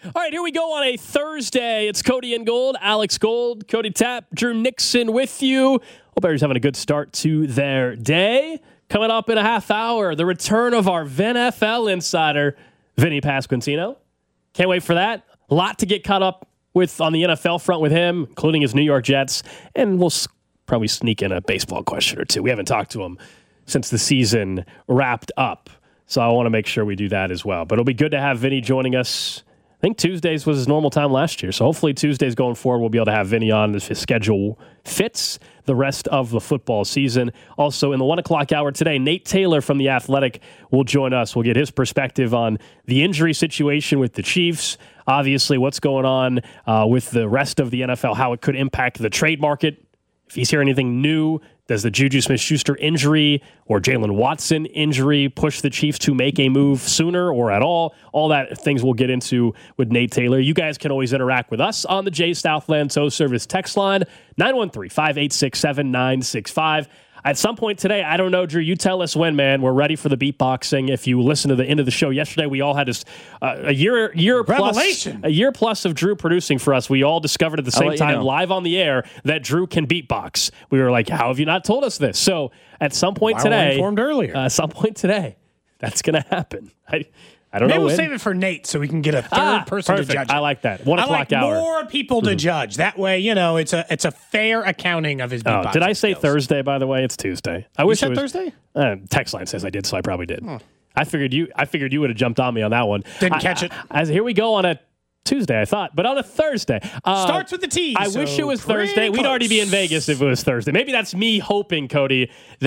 All right, here we go on a Thursday. It's Cody and Gold, Alex Gold, Cody Tapp, Drew Nixon with you. Hope everybody's having a good start to their day. Coming up in a half hour, the return of our VinFL insider, Vinny Pasquantino. Can't wait for that. A lot to get caught up with on the NFL front with him, including his New York Jets. And we'll probably sneak in a baseball question or two. We haven't talked to him since the season wrapped up. So I want to make sure we do that as well. But it'll be good to have Vinny joining us. I think Tuesdays was his normal time last year. So hopefully Tuesdays going forward, we'll be able to have Vinny on if his schedule fits the rest of the football season. Also, in the 1 o'clock hour today, Nate Taylor from The Athletic will join us. We'll get his perspective on the injury situation with the Chiefs. Obviously, what's going on with the rest of the NFL, how it could impact the trade market. If he's hearing anything new, does the Juju Smith-Schuster injury or Jalen Watson injury push the Chiefs to make a move sooner or at all? All that things we'll get into with Nate Taylor. You guys can always interact with us on the J Southland Tow Service text line, 913-586-7965. At some point today, I don't know, Drew, you tell us when, man. We're ready for the beatboxing. If you listen to the end of the show yesterday, we all had this a year plus of Drew producing for us. We all discovered at the same time, live on the air, that Drew can beatbox. We were like, how have you not told us this? So at some point today, informed earlier. At some point today, that's going to happen. I don't know. Maybe we'll save it for Nate so we can get a third person to judge it. I like that. 1 o'clock hour. More people to judge. That way, it's a fair accounting of his beatboxing did I say skills. Thursday, by the way? It's Tuesday. You said Thursday? Text line says I did, so I probably did. I figured you would have jumped on me on that one. Didn't catch it. Here we go on a Tuesday, I thought, but on a Thursday. Starts with the T. I wish it was Thursday. We'd already be in Vegas if it was Thursday. Maybe that's me hoping, Cody,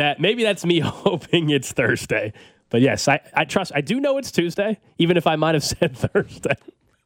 it's Thursday. But yes, I trust. I do know it's Tuesday, even if I might have said Thursday.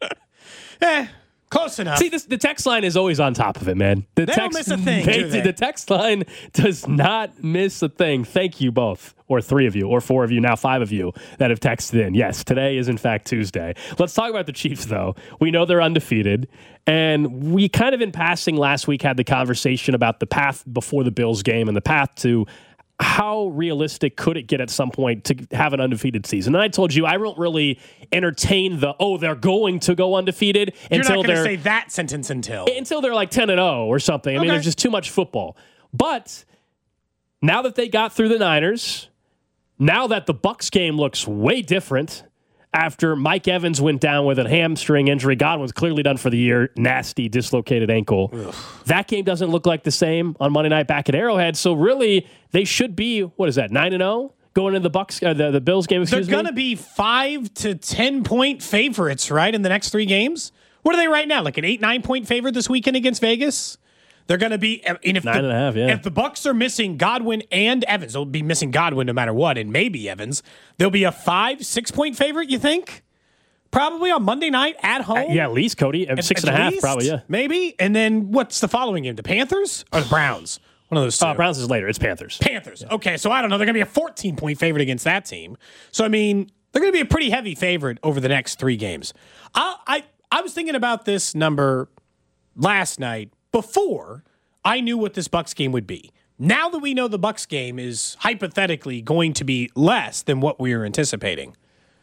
Close enough. See, the text line is always on top of it, man. They don't miss a thing, do they? The text line does not miss a thing. Thank you both, or 3 of you, or 4 of you, now 5 of you that have texted in. Yes, today is in fact Tuesday. Let's talk about the Chiefs, though. We know they're undefeated, and we kind of in passing last week had the conversation about the path before the Bills game and the path to how realistic could it get at some point to have an undefeated season? And I told you I won't really entertain they're going to go undefeated until You're not going to say that sentence until they're like 10-0 or something. I mean, there's just too much football. But now that they got through the Niners, now that the Bucs game looks way different after Mike Evans went down with a hamstring injury, Godwin's clearly done for the year, nasty dislocated ankle. Ugh. That game doesn't look like the same on Monday night back at Arrowhead. So really, they should be 9-0 going into the Bucs, the Bills game. They're going to be 5 to 10 point favorites, right, in the next 3 games. What are they right now? Like an 8-9 point favorite this weekend against Vegas? They're going to be, and if 9.5, yeah. If the Bucs are missing Godwin and Evans, they'll be missing Godwin no matter what, and maybe Evans. They'll be a 5-6 point favorite. You think? Probably on Monday night at home. Yeah, at least Cody 6.5, probably. Yeah, maybe. And then what's the following game? The Panthers or the Browns? One of those two. Browns is later. It's Panthers. Panthers. Yeah. Okay, so I don't know. They're going to be a 14 point favorite against that team. So I mean, they're going to be a pretty heavy favorite over the next 3 games. I was thinking about this number last night before I knew what this Bucs game would be. Now that we know the Bucs game is hypothetically going to be less than what we were anticipating,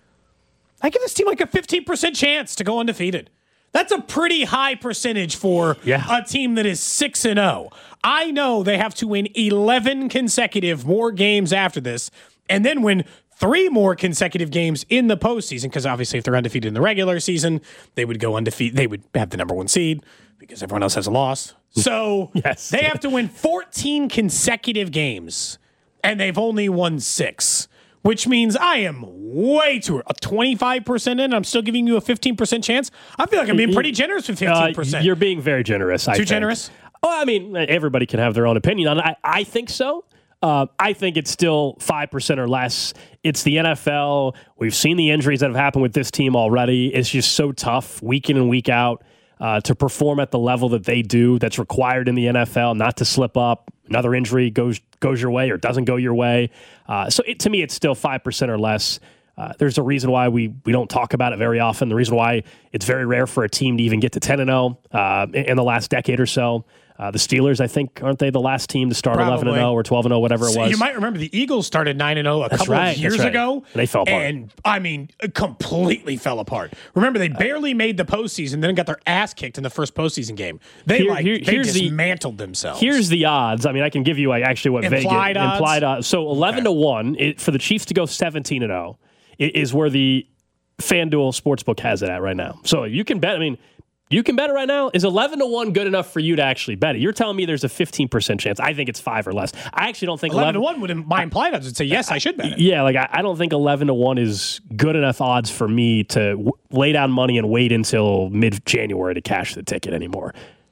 I give this team like a 15% chance to go undefeated. That's a pretty high percentage for a team that is 6-0. I know they have to win 11 consecutive more games after this and then win 3 more consecutive games in the postseason, because obviously if they're undefeated in the regular season, they would go undefeated. They would have the number 1 seed because everyone else has a loss. So they have to win 14 consecutive games, and they've only won 6, which means I am way too 25% in. I'm still giving you a 15% chance. I feel like I'm being pretty generous with 15%. You're being very generous. Too generous? Oh, I mean, everybody can have their own opinion on it. I think so. I think it's still 5% or less. It's the NFL. We've seen the injuries that have happened with this team already. It's just so tough week in and week out to perform at the level that they do that's required in the NFL, not to slip up. Another injury goes your way or doesn't go your way. So to me, it's still 5% or less. There's a reason why we don't talk about it very often. The reason why it's very rare for a team to even get to 10-0 in the last decade or so. The Steelers, I think, aren't they the last team to start 11-0 or 12-0, whatever it was? You might remember the Eagles started 9-0 a couple of years ago. They fell apart. And, I mean, completely fell apart. Remember, they barely made the postseason, then got their ass kicked in the first postseason game. They dismantled themselves. Here's the odds. I mean, I can give you actually what implied odds. So 11-1 for the Chiefs to go 17-0 is where the FanDuel Sportsbook has it at right now. So you can bet. I mean, you can bet it right now. Is 11-1 good enough for you to actually bet it? You're telling me there's a 15% chance. I think it's 5 or less. I actually don't think 11-1 would, my implied odds would say yes, I should bet it. Yeah, like I don't think 11-1 is good enough odds for me to lay down money and wait until mid-January to cash the ticket anymore.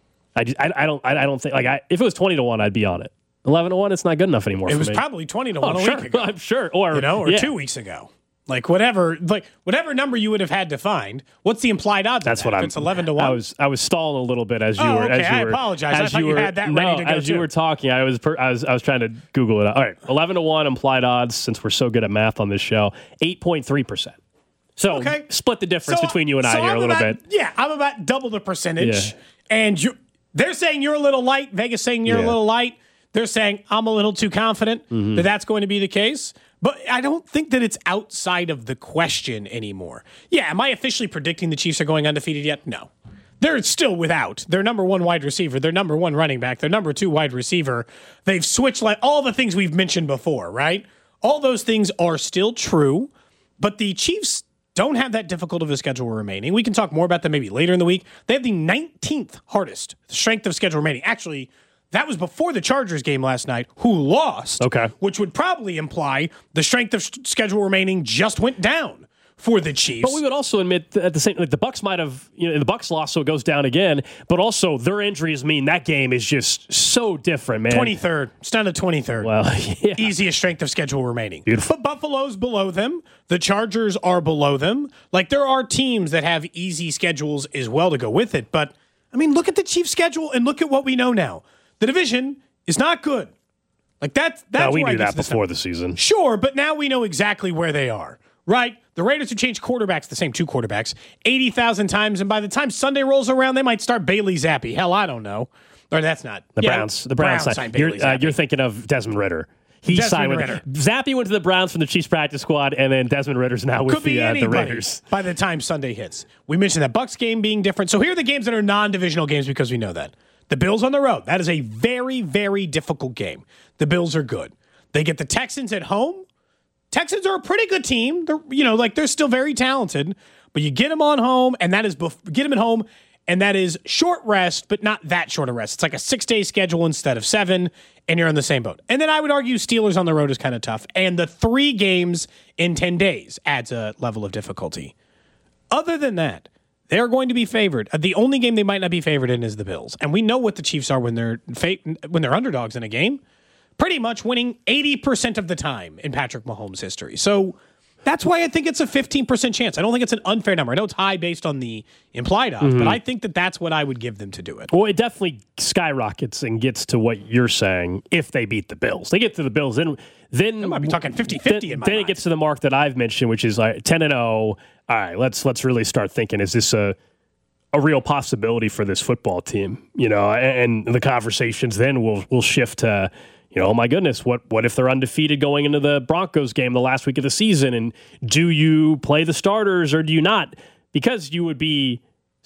I don't think if it was 20-1, I'd be on it. 11-1, it's not good enough anymore. It was probably 20-1 a week ago. I'm sure, or 2 weeks ago. Whatever number you would have had to find. What's the implied odds? That's what I'm. It's 11-1. I was stalling a little bit as you were. Okay. As you I were, apologize. I thought you had that ready to go. As you were talking, I was trying to Google it. All right, 11-1 implied odds. Since we're so good at math on this show, 8.3%. So split the difference between you and I here a little bit. Yeah, I'm about double the percentage. Yeah. And they're saying you're a little light. Vegas saying you're a little light. They're saying I'm a little too confident that that's going to be the case. But I don't think that it's outside of the question anymore. Yeah, am I officially predicting the Chiefs are going undefeated yet? No. They're still without their number 1 wide receiver, their number 1 running back, their number 2 wide receiver. They've switched all the things we've mentioned before, right? All those things are still true, but the Chiefs don't have that difficult of a schedule remaining. We can talk more about that maybe later in the week. They have the 19th hardest strength of schedule remaining. Actually, that was before the Chargers game last night, who lost, which would probably imply the strength of schedule remaining just went down for the Chiefs. But we would also admit that at the same, the Bucs might have, the Bucs lost, so it goes down again. But also, their injuries mean that game is just so different, man. 23rd, it's down to 23rd. Well, yeah. Easiest strength of schedule remaining. Beautiful. But Buffalo's below them. The Chargers are below them. There are teams that have easy schedules as well to go with it. But I mean, look at the Chiefs' schedule and look at what we know now. The division is not good. That's we knew that before the season. Sure, but now we know exactly where they are, right? The Raiders who changed quarterbacks, the same 2 quarterbacks, 80,000 times, and by the time Sunday rolls around, they might start Bailey Zappi. Hell, I don't know. Or that's not. The Browns. The Browns signed you're thinking of Desmond Ritter. He signed with Ritter. Zappi went to the Browns from the Chiefs practice squad, and then Desmond Ritter's now with the Raiders. By the time Sunday hits. We mentioned that Bucs game being different. So here are the games that are non-divisional games because we know that. The Bills on the road. That is a very, very difficult game. The Bills are good. They get the Texans at home. Texans are a pretty good team. They're still very talented, but you get them on home, and that is get them at home, and that is short rest, but not that short a rest. It's like a 6-day schedule instead of 7, and you're on the same boat. And then I would argue Steelers on the road is kind of tough, and the 3 games in 10 days adds a level of difficulty. Other than that, they're going to be favored. The only game they might not be favored in is the Bills. And we know what the Chiefs are when they're underdogs in a game, pretty much winning 80% of the time in Patrick Mahomes' history. So that's why I think it's a 15% chance. I don't think it's an unfair number. I know it's high based on the implied odds, but I think that that's what I would give them to do it. Well, it definitely skyrockets and gets to what you're saying if they beat the Bills. They get to the Bills, then they might be talking 50-50 in my mind. Then it gets to the mark that I've mentioned, which is 10-0. All right, let's really start thinking, is this a real possibility for this football team? And the conversations then will shift to, oh my goodness, what if they're undefeated going into the Broncos game the last week of the season? And do you play the starters or do you not? Because you would be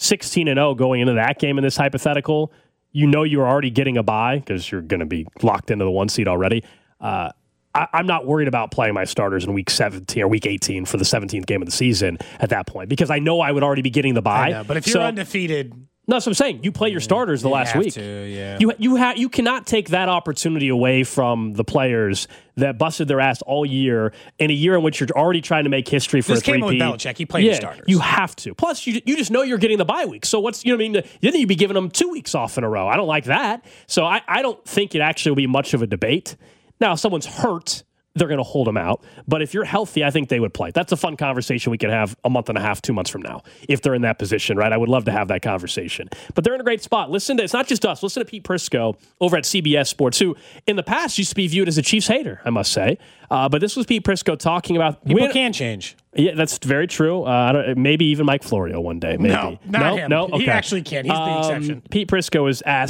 16-0 going into that game in this hypothetical. You're already getting a bye because you're going to be locked into the 1 seed already. I'm not worried about playing my starters in week 17 or week 18 for the 17th game of the season at that point because I know I would already be getting the bye. I know, but if you're undefeated... No, that's what I'm saying. You play your starters the last week. You cannot take that opportunity away from the players that busted their ass all year in a year in which you're already trying to make history for a 3-peat. This came with Belichick. He played his starters. You have to. Plus, you just know you're getting the bye week. So what's, then you'd be giving them 2 weeks off in a row. I don't like that. So I don't think it actually will be much of a debate. Now, if someone's hurt, they're going to hold them out. But if you're healthy, I think they would play. That's a fun conversation we can have a month and a half, 2 months from now, if they're in that position, right? I would love to have that conversation. But they're in a great spot. It's not just us. Listen to Pete Prisco over at CBS Sports, who in the past used to be viewed as a Chiefs hater, I must say. But this was Pete Prisco talking about... People can change. Yeah, that's very true. Maybe even Mike Florio one day. Maybe. No, not him. No? Okay. He actually can. He's the exception. Pete Prisco was asked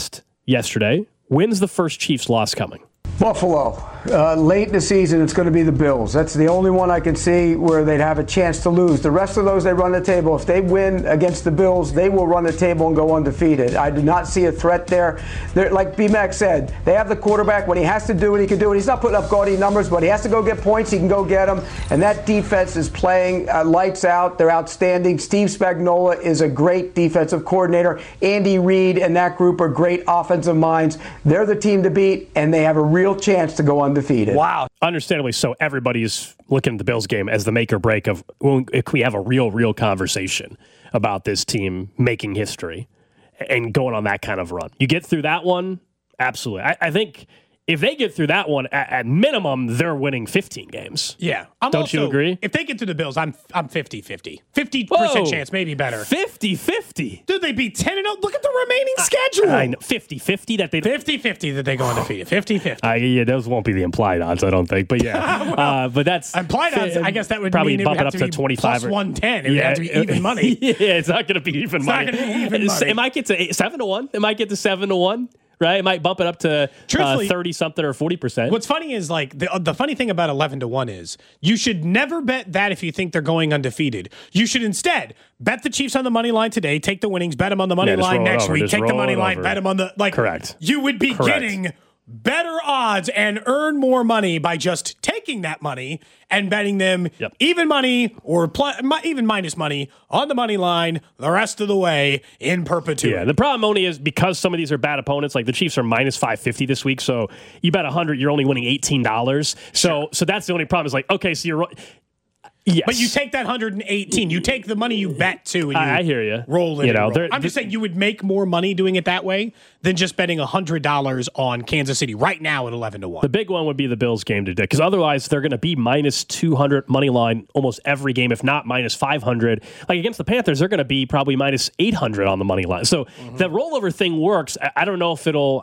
yesterday. When's the first Chiefs loss coming? Buffalo. Late in the season, it's going to be the Bills. That's the only one I can see where they'd have a chance to lose. The rest of those, they run the table. If they win against the Bills, they will run the table and go undefeated. I do not see a threat there. Like B-Mac said, they have the quarterback. When he has to do it, he can do it. He's not putting up gaudy numbers, but he has to go get points. He can go get them. And that defense is playing lights out. They're outstanding. Steve Spagnuolo is a great defensive coordinator. Andy Reid and that group are great offensive minds. They're the team to beat, and they have a real chance to go undefeated. Wow. Understandably so, everybody's looking at the Bills game as the make or break of, well, if we have a real conversation about this team making history and going on that kind of run. You get through that one, absolutely. I think if they get through that one, at minimum, they're winning 15 games. Yeah. Don't you agree? If they get to the Bills, I'm 50-50. 50% chance, maybe better. 50-50? Dude, they'd be 10-0. Look at the remaining schedule. I know. 50-50 that they... 50-50 that they go undefeated. 50-50. Yeah, those won't be the implied odds, I don't think. But yeah. Well, but that's... Implied odds, I guess that would probably mean it bump would it have up to to be 25 plus 110. It would have to be even money. Yeah, it's not going to be even money. It's not going to be even money. It might get to 7-1. It might get to 7-1. Right, it might bump it up to 30 something or 40%. What's funny is like the funny thing about 11-1 is you should never bet that if you think they're going undefeated. You should instead bet the Chiefs on the money line today, take the winnings, bet them on the money line next week, take the money line, bet them on the Correct. You would be getting better odds and earn more money by just taking that money and betting them even money or even minus money on the money line the rest of the way in perpetuity. Yeah, the problem only is because some of these are bad opponents, like the Chiefs are minus 550 this week, so you bet 100, you're only winning $18. So that's the only problem is like, okay, so you're... Yes. But you take that 118. You take the money you bet too. And I hear you. Roll it. I'm just saying you would make more money doing it that way than just betting $100 on Kansas City right now at 11-1. The big one would be the Bills game today because otherwise they're going to be minus 200 money line almost every game, if not minus 500. Like against the Panthers, they're going to be probably minus 800 on the money line. So the rollover thing works. I don't know if it'll.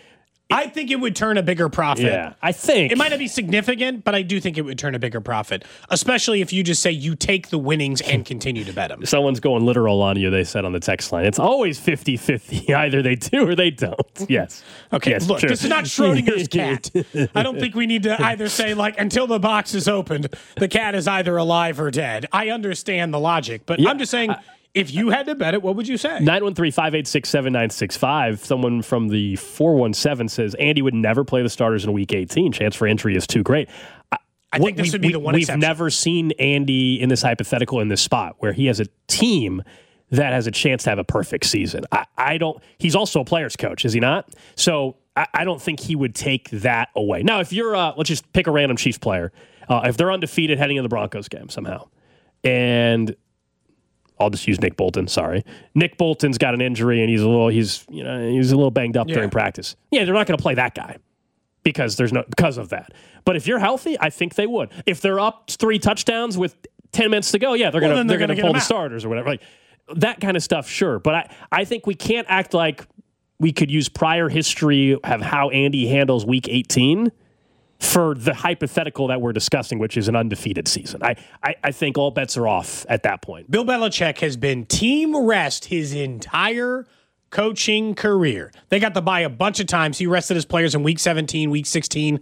I think it would turn a bigger profit. Yeah, I think. It might not be significant, but I do think it would turn a bigger profit, especially if you just say you take the winnings and continue to bet them. Someone's going literal on you, they said on the text line. It's always 50-50. Either they do or they don't. Yes. Okay, yes, look, true. this is not Schrodinger's cat. I don't think we need to either say, like, until the box is opened, the cat is either alive or dead. I understand the logic, but I'm just saying... if you had to bet it, what would you say? 913-586-7965. Someone from the 417 says, Andy would never play the starters in Week 18. Chance for injury is too great. I think this would be the one exception. We've never seen Andy in this hypothetical in this spot where he has a team that has a chance to have a perfect season. I don't. He's also a player's coach, is he not? So I don't think he would take that away. Now, if you're, let's just pick a random Chiefs player. If they're undefeated heading into the Broncos game somehow, and I'll just use Nick Bolton. Sorry, Nick Bolton's got an injury and he's a little banged up during practice. Yeah, they're not going to play that guy because of that. But if you're healthy, I think they would. If they're up 3 touchdowns with 10 minutes to go, yeah, they're going to pull the starters or whatever. Like that kind of stuff, sure. But I think we can't act like we could use prior history of how Andy handles Week 18 for the hypothetical that we're discussing, which is an undefeated season. I think all bets are off at that point. Bill Belichick has been team rest his entire coaching career. They got the bye a bunch of times. He rested his players in Week 17, Week 16,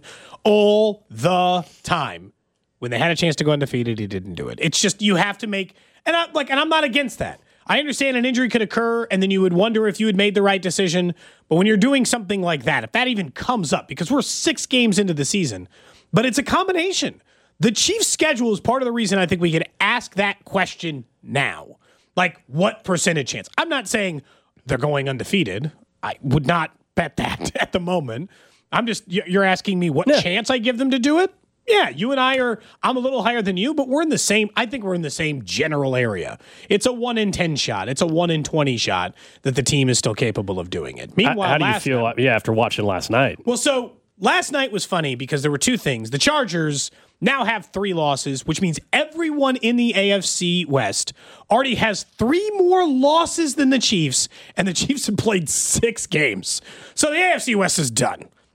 all the time. When they had a chance to go undefeated, he didn't do it. It's just you have to make, and I'm not against that. I understand an injury could occur, and then you would wonder if you had made the right decision. But when you're doing something like that, if that even comes up, because we're 6 games into the season, but it's a combination. The Chiefs' schedule is part of the reason I think we could ask that question now. Like, what percentage chance? I'm not saying they're going undefeated. I would not bet that at the moment. You're asking me what chance I give them to do it? Yeah, you and I'm a little higher than you, but I think we're in the same general area. It's a 1 in 10 shot. It's a 1 in 20 shot that the team is still capable of doing it. Meanwhile, how do you feel after watching last night? Well, so last night was funny because there were 2 things. The Chargers now have 3 losses, which means everyone in the AFC West already has 3 more losses than the Chiefs, and the Chiefs have played 6 games. So the AFC West is done.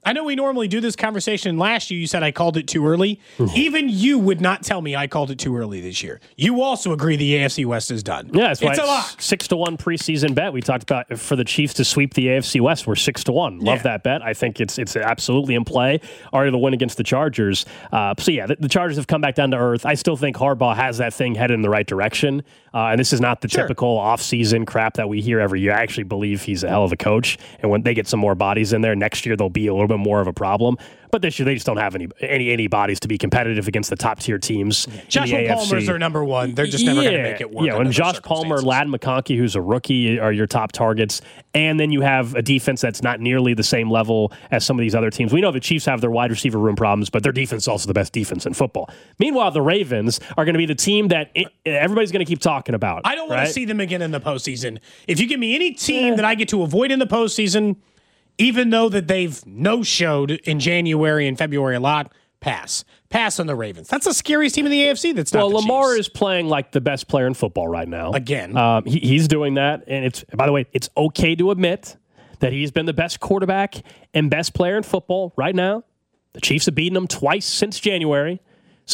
I know we normally do this conversation. Last year, you said I called it too early. Even you would not tell me I called it too early this year. You also agree the AFC West is done. Yeah, it's a lot. 6-1 preseason bet. We talked about for the Chiefs to sweep the AFC West. We're 6-1. Love that bet. I think it's absolutely in play. Already the win against the Chargers. The Chargers have come back down to earth. I still think Harbaugh has that thing headed in the right direction. And this is not the typical offseason crap that we hear every year. I actually believe he's a hell of a coach. And when they get some more bodies in there, next year they'll be a little bit more of a problem. But this year they just don't have any bodies to be competitive against the top tier teams. Joshua Palmer's their number one. They're just never going to make it work. Yeah, when Josh Palmer, Ladd McConkey, who's a rookie, are your top targets. And then you have a defense that's not nearly the same level as some of these other teams. We know the Chiefs have their wide receiver room problems, but their defense is also the best defense in football. Meanwhile, the Ravens are going to be the team that everybody's going to keep talking about. I don't want to see them again in the postseason. If you give me any team that I get to avoid in the postseason, even though that they've no-showed in January and February a lot, pass. Pass on the Ravens. That's the scariest team in the AFC that's not the Lamar Chiefs. is playing like the best player in football right now. Again. He's doing that, and by the way, it's okay to admit that he's been the best quarterback and best player in football right now. The Chiefs have beaten him twice since January, so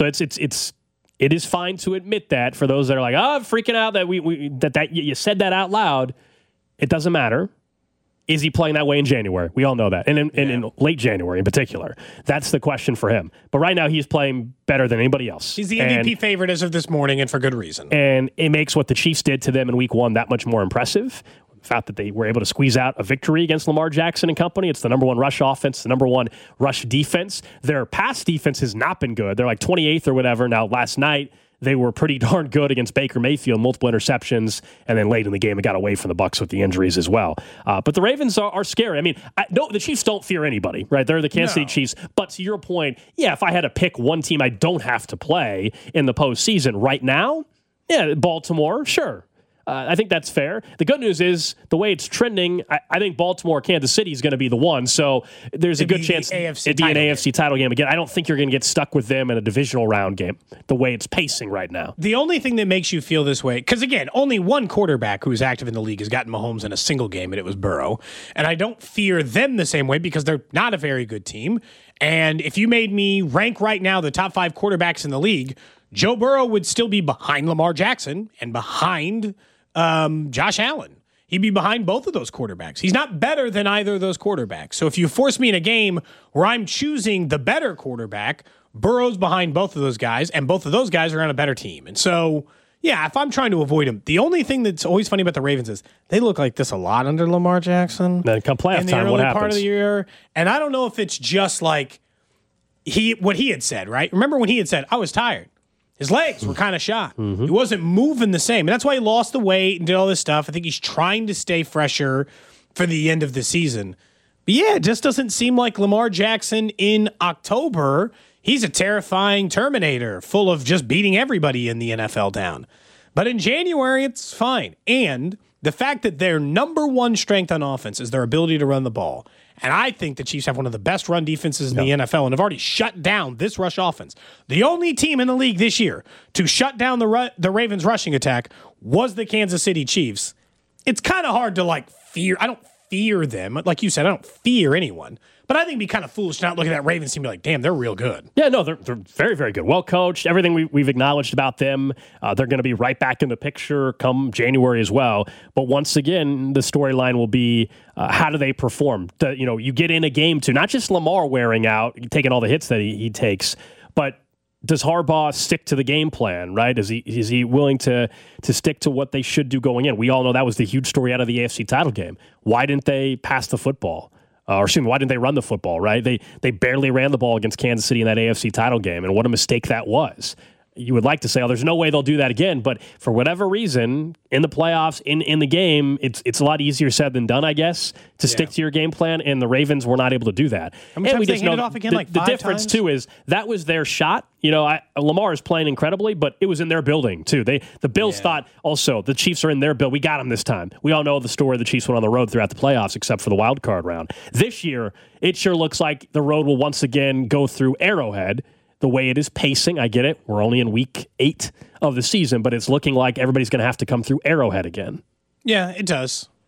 it is fine to admit that. For those that are like, I'm freaking out that that you said that out loud, it doesn't matter. Is he playing that way in January? We all know that. And in late January in particular. That's the question for him. But right now he's playing better than anybody else. He's the MVP favorite as of this morning, and for good reason. And it makes what the Chiefs did to them in week one that much more impressive. The fact that they were able to squeeze out a victory against Lamar Jackson and company. It's the number one rush offense, the number one rush defense. Their pass defense has not been good. They're like 28th or whatever. Now, last night, they were pretty darn good against Baker Mayfield, multiple interceptions, and then late in the game, it got away from the Bucs with the injuries as well. But the Ravens are scary. I mean, the Chiefs don't fear anybody, right? They're the Kansas City Chiefs. But to your point, if I had to pick one team I don't have to play in the postseason right now, Baltimore, sure. I think that's fair. The good news is the way it's trending, I think Baltimore, Kansas City is going to be the one. So there's a good chance it'd be an AFC title game again. I don't think you're going to get stuck with them in a divisional round game the way it's pacing right now. The only thing that makes you feel this way, because again, only one quarterback who's active in the league has gotten Mahomes in a single game, and it was Burrow. And I don't fear them the same way because they're not a very good team. And if you made me rank right now the top 5 quarterbacks in the league, Joe Burrow would still be behind Lamar Jackson and behind Josh Allen. He'd be behind both of those quarterbacks. He's not better than either of those quarterbacks. So if you force me in a game where I'm choosing the better quarterback, Burrow's behind both of those guys, and both of those guys are on a better team. And so, if I'm trying to avoid him, the only thing that's always funny about the Ravens is they look like this a lot under Lamar Jackson. Then come playoff time, what happens? In the early part of the year. And I don't know if it's just like what he had said, right? Remember when he had said, I was tired. His legs were kind of shot. Mm-hmm. He wasn't moving the same. And that's why he lost the weight and did all this stuff. I think he's trying to stay fresher for the end of the season. But it just doesn't seem like Lamar Jackson in October. He's a terrifying Terminator full of just beating everybody in the NFL down. But in January, it's fine. And the fact that their number one strength on offense is their ability to run the ball. And I think the Chiefs have one of the best run defenses in the NFL and have already shut down this rush offense. The only team in the league this year to shut down the Ravens rushing attack was the Kansas City Chiefs. It's kind of hard to fear. I don't fear them. Like you said, I don't fear anyone. But I think it'd be kind of foolish to not look at that Ravens team and be like, damn, they're real good. Yeah, no, they're very, very good. Well coached. Everything we've acknowledged about them, they're going to be right back in the picture come January as well. But once again, the storyline will be how do they perform? You get in a game to not just Lamar wearing out, taking all the hits that he takes, but does Harbaugh stick to the game plan, right? Is he willing to stick to what they should do going in? We all know that was the huge story out of the AFC title game. Why didn't they pass the football? Why didn't they run the football, right? They barely ran the ball against Kansas City in that AFC title game, and what a mistake that was. You would like to say, there's no way they'll do that again, but for whatever reason, in the playoffs, in the game, it's a lot easier said than done, I guess, to stick to your game plan, and the Ravens were not able to do that. And we just know off again, the difference, times? Too, is that was their shot. Lamar is playing incredibly, but it was in their building, too. The Bills thought also, the Chiefs are in their build. We got them this time. We all know the story. The Chiefs went on the road throughout the playoffs, except for the wild card round. This year, it sure looks like the road will once again go through Arrowhead. The way it is pacing, I get it. We're only in week 8 of the season, but it's looking like everybody's going to have to come through Arrowhead again. Yeah, it does.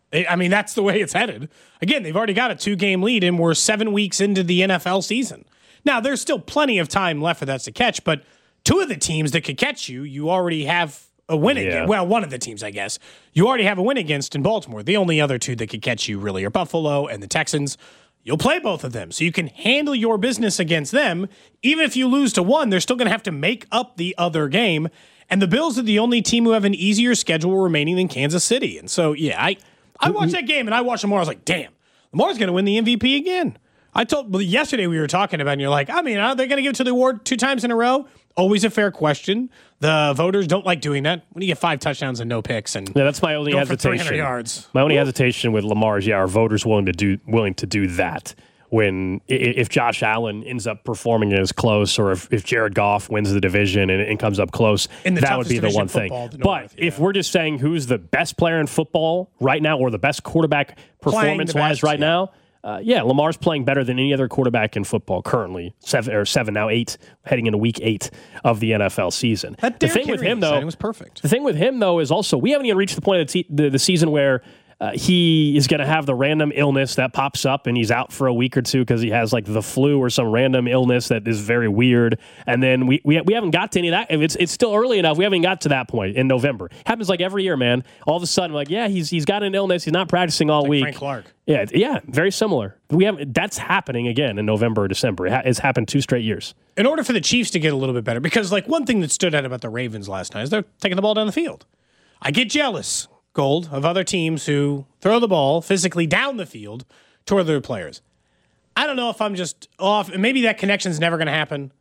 I mean, that's the way it's headed. Again, they've already got a 2-game lead, and we're 7 weeks into the NFL season. Now, there's still plenty of time left for that to catch, but two of the teams that could catch you, you already have a win against. Well, one of the teams, I guess, you already have a win against in Baltimore. The only other two that could catch you really are Buffalo and the Texans. You'll play both of them, so you can handle your business against them. Even if you lose to one, they're still going to have to make up the other game. And the Bills are the only team who have an easier schedule remaining than Kansas City. And so, yeah, I watched that game, and I watched Lamar. I was like, damn, Lamar's going to win the MVP again. Yesterday we were talking about it, and you're like, I mean, are they going to give it to the award 2 times in a row? Always a fair question. The voters don't like doing that. When you get 5 touchdowns and no picks, and that's my only hesitation. 300 yards. My only hesitation with Lamar is, are voters willing to do that? When if Josh Allen ends up performing as close, or if Jared Goff wins the division and comes up close, that would be the one thing. But if we're just saying who's the best player in football right now, or the best quarterback performance-wise right now, Lamar's playing better than any other quarterback in football currently. 7 now 8, heading into week 8 of the NFL season. The thing with him, though, was perfect. The thing with him, though, is also we haven't even reached the point of the season where he is going to have the random illness that pops up and he's out for a week or two because he has like the flu or some random illness that is very weird. And then we haven't got to any of that. It's still early enough. We haven't got to that point in November. Happens like every year, man. All of a sudden, like, he's got an illness. He's not practicing all week. Frank Clark. Yeah, very similar. That's happening again in November or December. It's happened 2 straight years. In order for the Chiefs to get a little bit better, because like one thing that stood out about the Ravens last night is they're taking the ball down the field. I get jealous, Gold, of other teams who throw the ball physically down the field toward their players. I don't know if I'm just off. Maybe that connection's never going to happen.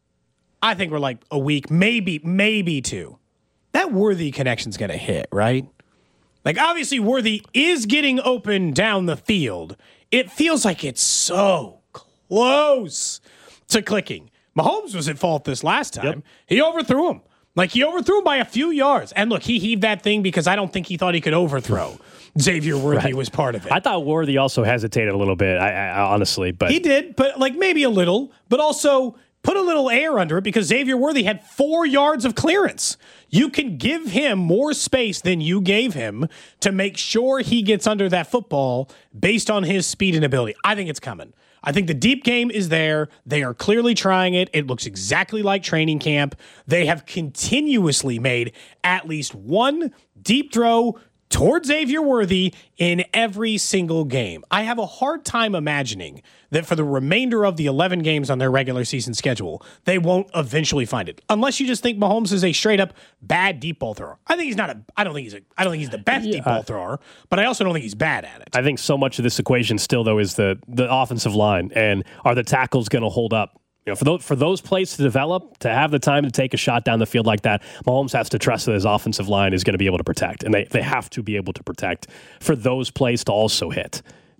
I think we're like a week, maybe 2. That Worthy connection's going to hit, right? Like, obviously, Worthy is getting open down the field. It feels like it's so close to clicking. Mahomes was at fault this last time. Yep. He overthrew him. Like, he overthrew him by a few yards. And look, he heaved that thing because I don't think he thought he could overthrow. Xavier Worthy was part of it. I thought Worthy also hesitated a little bit, I honestly. But he did, but like maybe a little, but also put a little air under it because Xavier Worthy had 4 yards of clearance. You can give him more space than you gave him to make sure he gets under that football based on his speed and ability. I think it's coming. I think the deep game is there. They are clearly trying it. It looks exactly like training camp. They have continuously made at least one deep throw towards Xavier Worthy in every single game. I have a hard time imagining that for the remainder of the 11 games on their regular season schedule, they won't eventually find it. Unless you just think Mahomes is a straight up bad deep ball thrower. I think he's not I don't think he's the best deep ball thrower, but I also don't think he's bad at it. I think so much of this equation still though is the offensive line, and are the tackles going to hold up? You know, for those plays to develop, to have the time to take a shot down the field like that, Mahomes has to trust that his offensive line is going to be able to protect, and they have to be able to protect for those plays to also hit.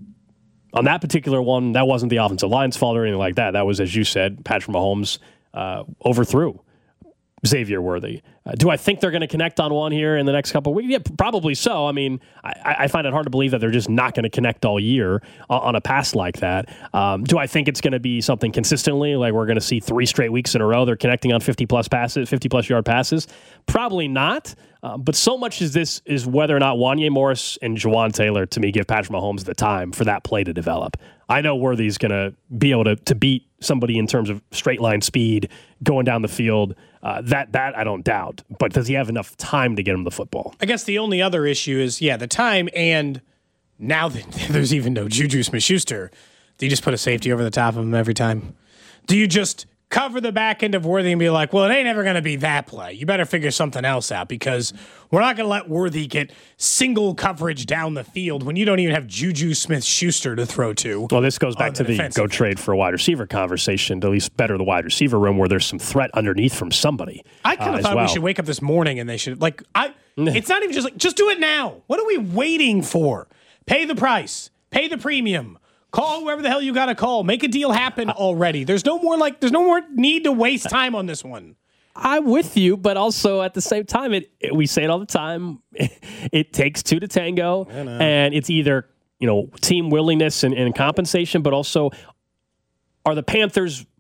On that particular one, that wasn't the offensive line's fault or anything like that. That was, as you said, Patrick Mahomes overthrew Xavier Worthy. Do I think they're going to connect on one here in the next couple of weeks? Yeah, probably so. I mean, I find it hard to believe that they're just not going to connect all year on a pass like that. Do I think it's going to be something consistently, like we're going to see 3 straight weeks in a row they're connecting on 50-plus yard passes? Probably not. But so much as this is whether or not Wanya Morris and Jawan Taylor, to me, give Patrick Mahomes the time for that play to develop. I know Worthy's going to be able to beat somebody in terms of straight line speed going down the field. That I don't doubt. But does he have enough time to get him the football? I guess the only other issue is, the time, and now that there's even no Juju Smith-Schuster, do you just put a safety over the top of him every time? Do you just cover the back end of Worthy and be like, well, it ain't ever going to be that play. You better figure something else out because we're not going to let Worthy get single coverage down the field when you don't even have Juju Smith-Schuster to throw to. Well, this goes back to the go trade for a wide receiver conversation, to at least better the wide receiver room where there's some threat underneath from somebody. I kind of thought we should wake up this morning and they should, it's not even just do it now. What are we waiting for? Pay the price. Pay the premium. Call whoever the hell you got to call. Make a deal happen already. There's no more need to waste time on this one. I'm with you, but also at the same time, we say it all the time. It takes 2 to tango, and it's either team willingness and compensation, but also are the Panthers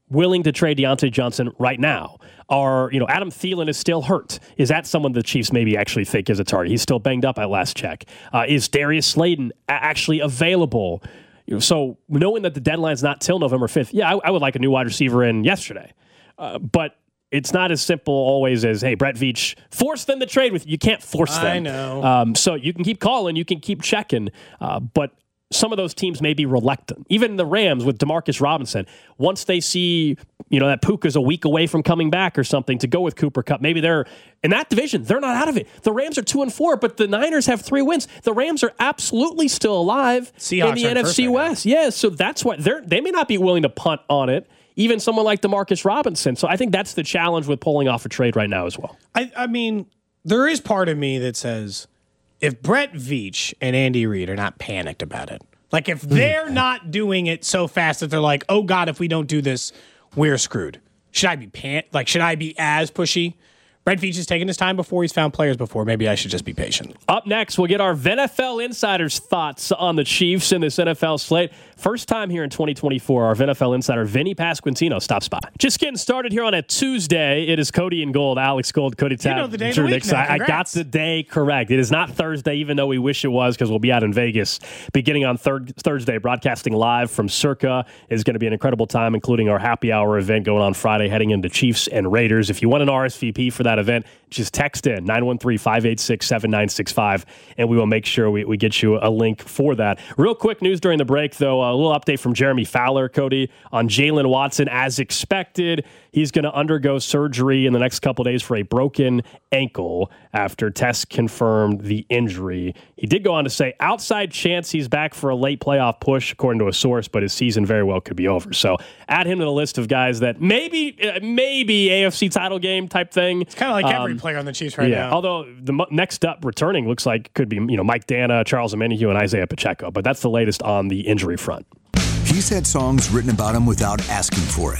willing to trade Deontay Johnson right now? Are, Adam Thielen is still hurt. Is that someone the Chiefs maybe actually think is a target? He's still banged up at last check. Is Darius Slayton actually available? So knowing that the deadline's not till November 5th, I would like a new wide receiver in yesterday. But it's not as simple always as, hey, Brett Veach, force them to trade with you. You can't force them. I know. So you can keep calling, you can keep checking, but some of those teams may be reluctant. Even the Rams with Demarcus Robinson, once they see, that Puka's a week away from coming back or something to go with Cooper Kupp, maybe they're in that division. They're not out of it. The Rams are 2-4, but the Niners have 3 wins. The Rams are absolutely still alive Seahawks in the NFC West. Yeah, so that's why they may not be willing to punt on it. Even someone like Demarcus Robinson. So I think that's the challenge with pulling off a trade right now as well. I mean, there is part of me that says, if Brett Veach and Andy Reid are not panicked about it, like if they're not doing it so fast that they're like, oh God, if we don't do this, we're screwed. Should I be as pushy? Brett Veach has taken his time before. He's found players before. Maybe I should just be patient. Up next, we'll get our NFL Insider's thoughts on the Chiefs in this NFL slate. First time here in 2024, our NFL Insider, Vinny Pasquantino, stops by. Just getting started here on a Tuesday. It is Cody and Gold, Alex Gold, Cody Tapp. You know the day of the week now. I got the day correct. It is not Thursday, even though we wish it was, because we'll be out in Vegas beginning on Thursday, broadcasting live from Circa. Is going to be an incredible time, including our happy hour event going on Friday, heading into Chiefs and Raiders. If you want an RSVP for that event, just text in 913-586-7965, and we will make sure we get you a link for that. Real quick news during the break, though, a little update from Jeremy Fowler, Cody, on Jalen Watson. As expected, he's going to undergo surgery in the next couple of days for a broken ankle after tests confirmed the injury. He did go on to say, outside chance he's back for a late playoff push, according to a source, but his season very well could be over. So add him to the list of guys that maybe AFC title game type thing. It's kind of like every player on the Chiefs right now. Although the next up returning looks like could be Mike Dana, Charles Omenihu, and Isaiah Pacheco. But that's the latest on the injury front. He's had songs written about him without asking for it.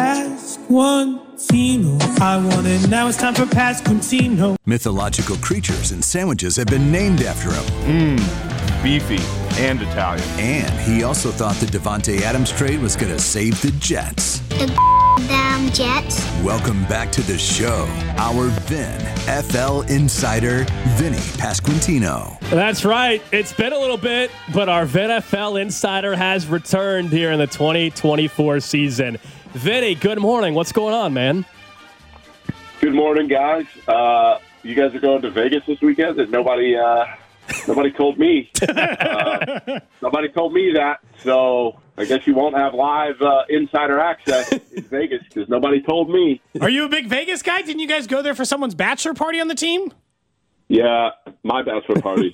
Pasquantino, I want it. Now it's time for Pasquantino. Mythological creatures and sandwiches have been named after him. Beefy and Italian. And he also thought the Davante Adams trade was going to save the Jets. The damn Jets. Welcome back to the show. Our FL Insider, Vinny Pasquantino. That's right. It's been a little bit, but our FL Insider has returned here in the 2024 season. Vinny, good morning. What's going on, man? Good morning, guys. You guys are going to Vegas this weekend? And nobody told me. Nobody told me that. So I guess you won't have live insider access in Vegas because nobody told me. Are you a big Vegas guy? Didn't you guys go there for someone's bachelor party on the team? Yeah, my bachelor party.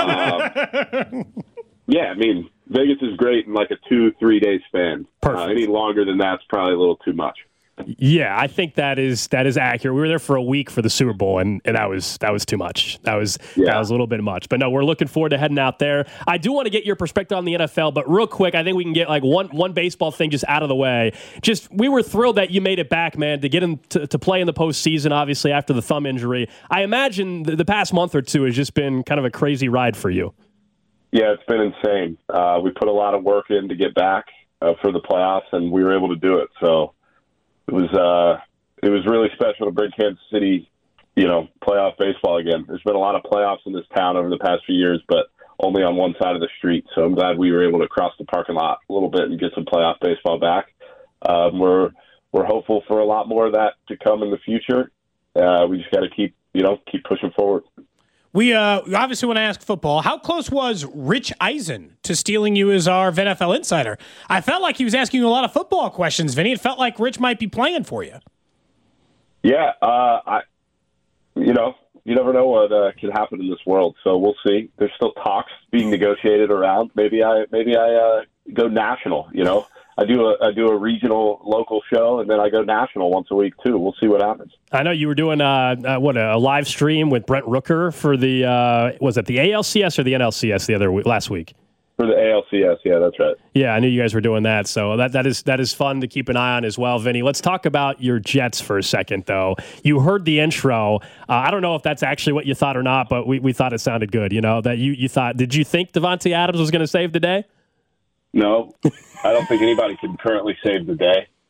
Yeah, I mean, Vegas is great in like a 2-3 day span. Any longer than that's probably a little too much. Yeah, I think that is accurate. We were there for a week for the Super Bowl, and that was too much. That was a little bit much. But no, we're looking forward to heading out there. I do want to get your perspective on the NFL, but real quick, I think we can get like one baseball thing just out of the way. Just we were thrilled that you made it back, man, to get him to play in the postseason. Obviously, after the thumb injury, I imagine the past month or two has just been kind of a crazy ride for you. Yeah, it's been insane. We put a lot of work in to get back for the playoffs, and we were able to do it. So it was really special to bring Kansas City, playoff baseball again. There's been a lot of playoffs in this town over the past few years, but only on one side of the street. So I'm glad we were able to cross the parking lot a little bit and get some playoff baseball back. We're hopeful for a lot more of that to come in the future. We just got to keep pushing forward. We obviously want to ask football. How close was Rich Eisen to stealing you as our NFL Insider? I felt like he was asking you a lot of football questions, Vinny. It felt like Rich might be playing for you. Yeah, you never know what can happen in this world, so we'll see. There's still talks being negotiated around. Maybe I go national. I do a regional, local show, and then I go national once a week too. We'll see what happens. I know you were doing a live stream with Brent Rooker for the was it the ALCS or the NLCS last week? For the ALCS, yeah, that's right. Yeah, I knew you guys were doing that, so that is fun to keep an eye on as well, Vinny. Let's talk about your Jets for a second, though. You heard the intro. I don't know if that's actually what you thought or not, but we thought it sounded good. That you thought. Did you think Davante Adams was going to save the day? No, I don't think anybody can currently save the day.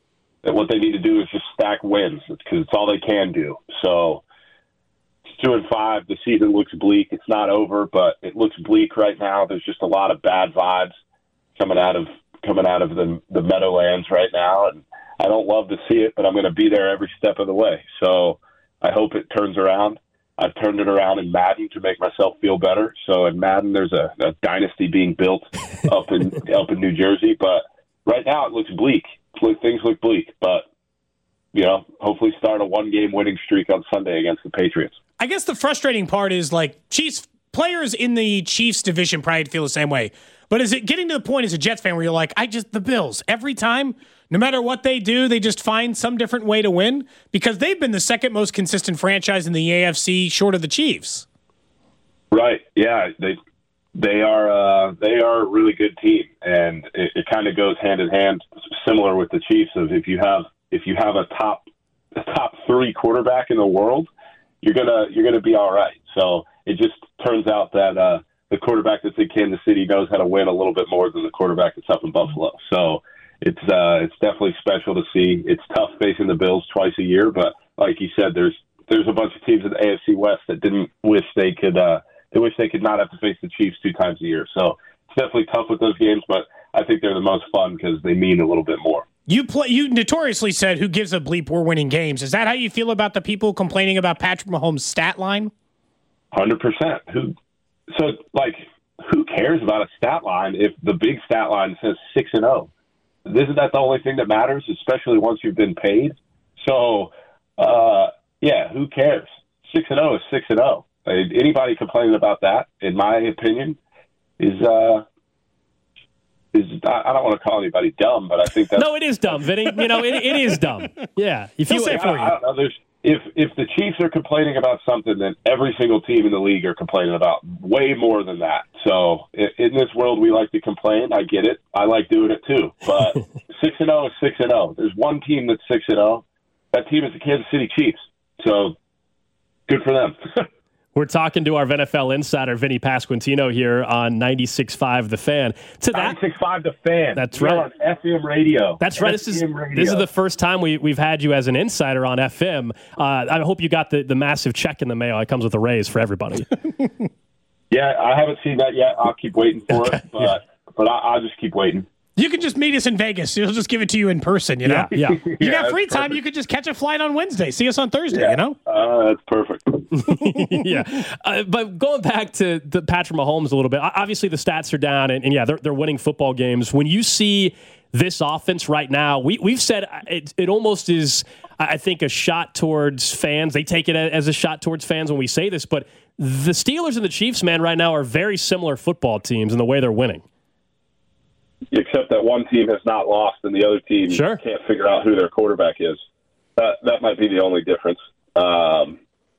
that what they need to do is just stack wins because it's all they can do. So it's 2-5. The season looks bleak. It's not over, but it looks bleak right now. There's just a lot of bad vibes coming out of the Meadowlands right now, and I don't love to see it, but I'm going to be there every step of the way. So I hope it turns around. I've turned it around in Madden to make myself feel better. So in Madden, there's a dynasty being built up in New Jersey, but right now it looks bleak. Things look bleak, but hopefully start a 1-game winning streak on Sunday against the Patriots. I guess the frustrating part is Chiefs players in the Chiefs division probably feel the same way. But is it getting to the point as a Jets fan where you're like, the Bills, every time, no matter what they do, they just find some different way to win? Because they've been the second most consistent franchise in the AFC short of the Chiefs. Right. Yeah. They are a really good team. And it kind of goes hand in hand, similar with the Chiefs, of if you have a top 3 quarterback in the world, you're gonna be all right. So it just turns out that the quarterback that's in Kansas City knows how to win a little bit more than the quarterback that's up in Buffalo. So it's definitely special to see. It's tough facing the Bills twice a year, but like you said, there's a bunch of teams in the AFC West that wish they could not have to face the Chiefs 2 times a year. So it's definitely tough with those games, but I think they're the most fun because they mean a little bit more. You notoriously said, "Who gives a bleep? We're winning games." Is that how you feel about the people complaining about Patrick Mahomes' stat line? 100%. Who cares about a stat line if the big stat line says 6-0? Isn't that the only thing that matters, especially once you've been paid? So, who cares? 6-0 is 6-0. Anybody complaining about that, in my opinion, is I don't want to call anybody dumb, but I think that's... No, it is dumb, Vinny. It is dumb. Yeah. I don't know, if the Chiefs are complaining about something, then every single team in the league are complaining about way more than that. So in this world, we like to complain. I get it. I like doing it too. But 6-0 is 6-0. There's one team that's 6-0. That team is the Kansas City Chiefs. So good for them. We're talking to our NFL insider, Vinny Pasquantino, here on 96.5 The Fan. 96.5 The Fan. That's We're right. on FM radio. That's right. This is the first time we've had you as an insider on FM. I hope you got the massive check in the mail. It comes with a raise for everybody. Yeah, I haven't seen that yet. I'll keep waiting for it, but I'll just keep waiting. You can just meet us in Vegas. He'll just give it to you in person, you know? Yeah. You got free time, perfect. You could just catch a flight on Wednesday. See us on Thursday, you know? That's perfect. Yeah. But going back to the Patrick Mahomes a little bit, obviously the stats are down, and they're winning football games. When you see this offense right now, we've said it almost is, I think, a shot towards fans. They take it as a shot towards fans when we say this, but the Steelers and the Chiefs, man, right now are very similar football teams in the way they're winning. Except that one team has not lost and the other team can't figure out who their quarterback is. That might be the only difference. But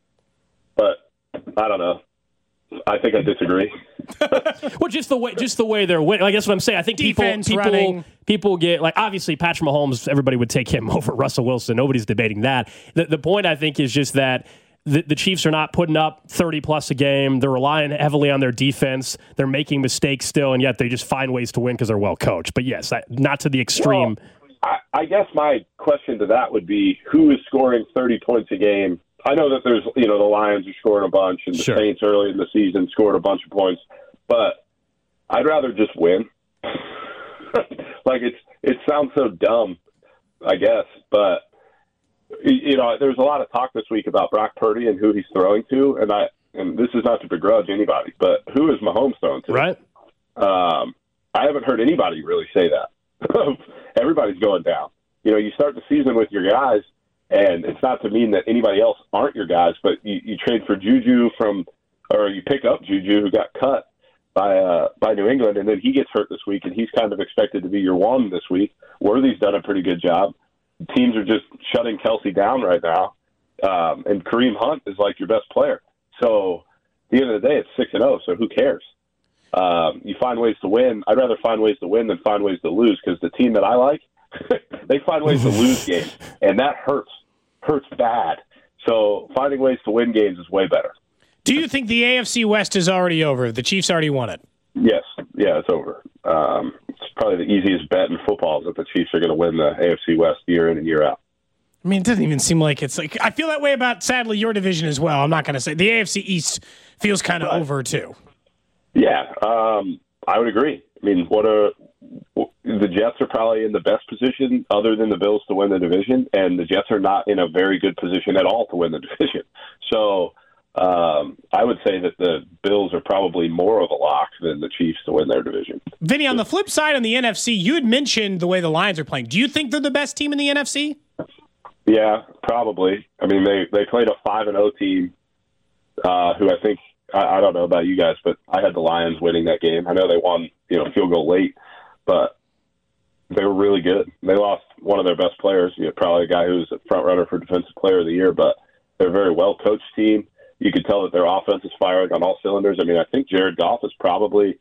I don't know. I think I disagree. Well, just the way they're winning. I guess what I'm saying. I think people get, like, obviously Patrick Mahomes, everybody would take him over Russell Wilson. Nobody's debating that. The point, I think, is just that the Chiefs are not putting up 30-plus a game. They're relying heavily on their defense. They're making mistakes still, and yet they just find ways to win because they're well coached. But yes, not to the extreme. Well, I guess my question to that would be, who is scoring 30 points a game? I know that there's, the Lions are scoring a bunch, and the Saints early in the season scored a bunch of points, but I'd rather just win. It sounds so dumb, I guess, but there's a lot of talk this week about Brock Purdy and who he's throwing to, and this is not to begrudge anybody, but who is Mahomes throwing to? Right. I haven't heard anybody really say that. Everybody's going down. You start the season with your guys, and it's not to mean that anybody else aren't your guys, but you trade for Juju or you pick up Juju, who got cut by New England, and then he gets hurt this week, and he's kind of expected to be your one this week. Worthy's done a pretty good job. Teams are just shutting Kelsey down right now, and Kareem Hunt is like your best player. So at the end of the day, it's 6-0, so who cares? You find ways to win. I'd rather find ways to win than find ways to lose, because the team that I like, they find ways to lose games, and that hurts bad. So finding ways to win games is way better. Do you think the AFC West is already over? The Chiefs already won it? Yes. Yeah, it's over. It's probably the easiest bet in football is that the Chiefs are going to win the AFC West year in and year out. I mean, it doesn't even seem like it's like – I feel that way about, sadly, your division as well. I'm not going to say – the AFC East feels kind of over too. Yeah, I would agree. I mean, the Jets are probably in the best position other than the Bills to win the division, and the Jets are not in a very good position at all to win the division. So I would say that the Bills are probably more of a lock than the Chiefs to win their division. Vinny, on the flip side, on the NFC, you had mentioned the way the Lions are playing. Do you think they're the best team in the NFC? Yeah, probably. I mean, they played a 5-0 team who I think I don't know about you guys, but I had the Lions winning that game. I know they won, field goal late, but they were really good. They lost one of their best players, probably a guy who's a front runner for Defensive Player of the Year, but they're a very well coached team. You could tell that their offense is firing on all cylinders. I mean, I think Jared Goff is probably,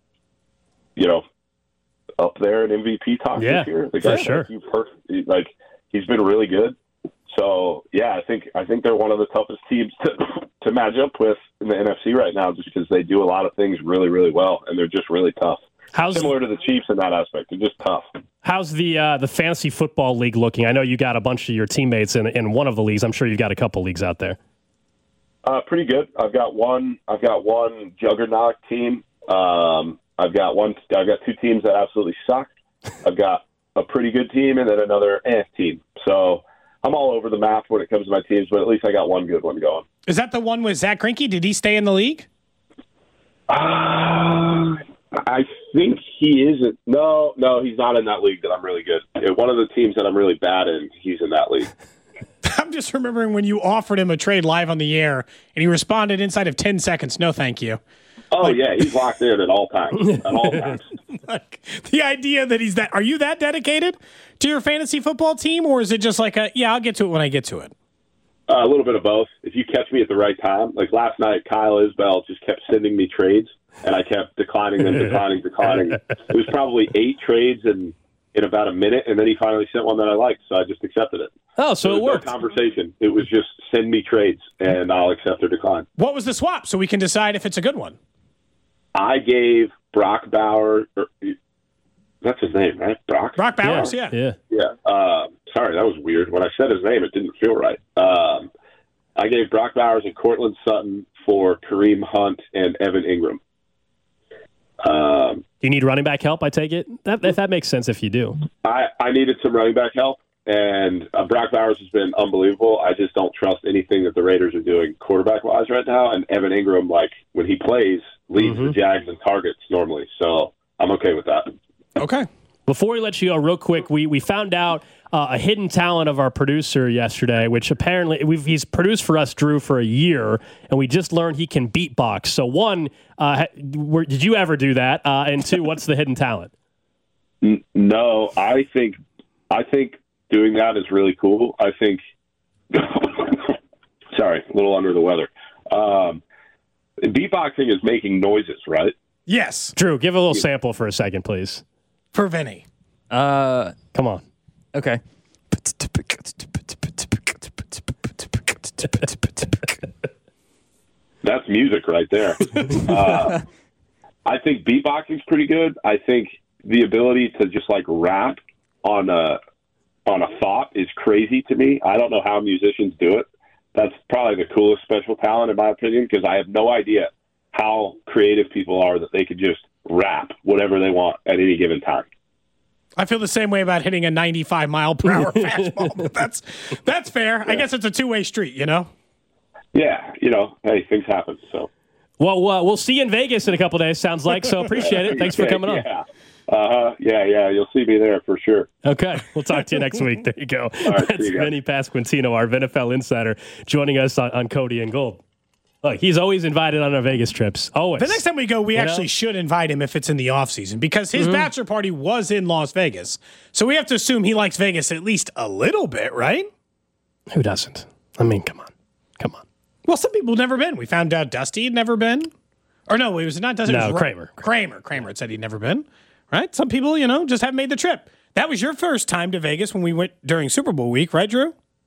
up there in MVP talk this year. The guy, for sure. He's been really good. So yeah, I think they're one of the toughest teams to match up with in the NFC right now, just because they do a lot of things really, really well, and they're just really tough. Similar to the Chiefs in that aspect, they're just tough. How's the fantasy football league looking? I know you got a bunch of your teammates in one of the leagues. I'm sure you've got a couple leagues out there. Pretty good. I've got one juggernaut team. I've got two teams that absolutely suck. I've got a pretty good team and then another team. So I'm all over the map when it comes to my teams, but at least I got one good one going. Is that the one with Zach Greinke? Did he stay in the league? I think he isn't. No, he's not in that league that I'm really good. One of the teams that I'm really bad in, he's in that league. I'm just remembering when you offered him a trade live on the air, and he responded inside of 10 seconds, no thank you. Oh, yeah, he's locked in at all times. Like, the idea that he's that – are you that dedicated to your fantasy football team, or is it just like I'll get to it when I get to it? A little bit of both. If you catch me at the right time. Like last night, Kyle Isbell just kept sending me trades, and I kept declining them, declining. It was probably 8 trades in about a minute, and then he finally sent one that I liked, so I just accepted it. Oh, so it worked. No conversation. It was just send me trades, and I'll accept or decline. What was the swap so we can decide if it's a good one? I gave Brock Bauer – that's his name, right? Brock Bowers, yeah. Sorry, that was weird. When I said his name, it didn't feel right. I gave Brock Bowers and Cortland Sutton for Kareem Hunt and Evan Ingram. Do you need running back help, I take it? That makes sense if you do. I needed some running back help, and Brock Bowers has been unbelievable. I just don't trust anything that the Raiders are doing quarterback-wise right now, and Evan Ingram, when he plays, leads the Jags in targets normally, so I'm okay with that. Okay. Before we let you go, real quick, we found out a hidden talent of our producer yesterday, which apparently he's produced for us, Drew, for a year, and we just learned he can beatbox. So, one, did you ever do that? And two, what's the hidden talent? No, I think doing that is really cool. I think, sorry, a little under the weather. Beatboxing is making noises, right? Yes. Drew, give a little sample for a second, please. For Vinny. Come on. Okay. That's music right there. I think beatboxing's pretty good. I think the ability to just rap on a thought is crazy to me. I don't know how musicians do it. That's probably the coolest special talent in my opinion, because I have no idea how creative people are that they could just rap whatever they want at any given time. I feel the same way about hitting a 95-mile-per-hour fastball, but that's fair. I guess it's a two-way street, Yeah, hey, things happen. So, well, we'll see you in Vegas in a couple of days. Sounds like so. Appreciate it. Thanks for coming on. Yeah. You'll see me there for sure. Okay, we'll talk to you next week. There you go. Right, that's Vinny Pasquantino, our NFL insider, joining us on Cody and Gold. Look, he's always invited on our Vegas trips. Always. The next time we go, we actually should invite him if it's in the offseason, because his bachelor party was in Las Vegas. So we have to assume he likes Vegas at least a little bit, right? Who doesn't? I mean, come on. Well, some people have never been. We found out Dusty had never been. Or no, it was not Dusty. No, it was Kramer. Kramer had said he'd never been. Right? Some people, just haven't made the trip. That was your first time to Vegas when we went during Super Bowl week, right, Drew?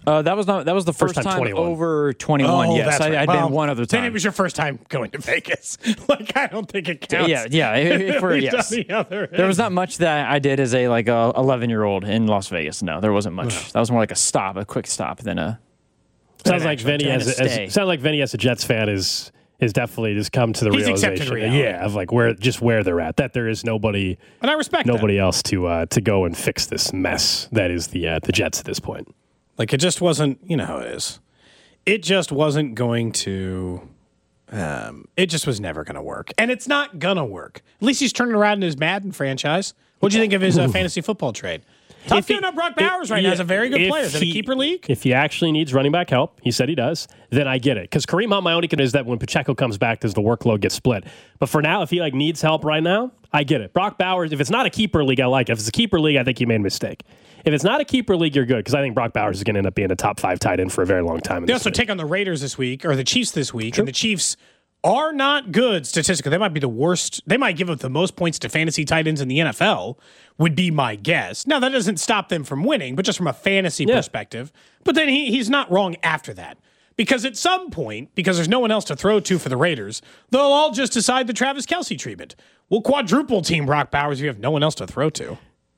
That was the first time 21. over 21. Yes, that's right. I'd been one other time. Then it was your first time going to Vegas. Like, I don't think it counts. Yeah. Yes. There was not much that I did as a 11-year-old in Las Vegas. No, there wasn't much. That was more like a quick stop than a. Sounds like Vinny as a Jets fan is definitely just come to the realization, of like where they're at. That there is nobody, and I respect nobody else to go and fix this mess that is the Jets at this point. Like, it just wasn't. You know how it is. It just wasn't going to. It just was never going to work, and it's not gonna work. At least he's turning around in his Madden franchise. What'd you think of his fantasy football trade? Tough giving up Brock Bowers right now. He's a very good player. Is it a keeper league? If he actually needs running back help, he said he does, then I get it. Because Kareem Hunt, my only concern is that when Pacheco comes back, does the workload get split? But for now, if he needs help right now, I get it. Brock Bowers, if it's not a keeper league, I like it. If it's a keeper league, I think you made a mistake. If it's not a keeper league, you're good, because I think Brock Bowers is going to end up being a top 5 tight end for a very long time. They also take on the Raiders this week, or the Chiefs this week, and the Chiefs are not good statistically. They might be the worst. They might give up the most points to fantasy tight ends in the NFL, would be my guess. Now, that doesn't stop them from winning, but just from a fantasy perspective. But then he's not wrong after that. Because at some point, because there's no one else to throw to for the Raiders, they'll all just decide the Travis Kelce treatment. We'll quadruple team Brock Bowers if you have no one else to throw to.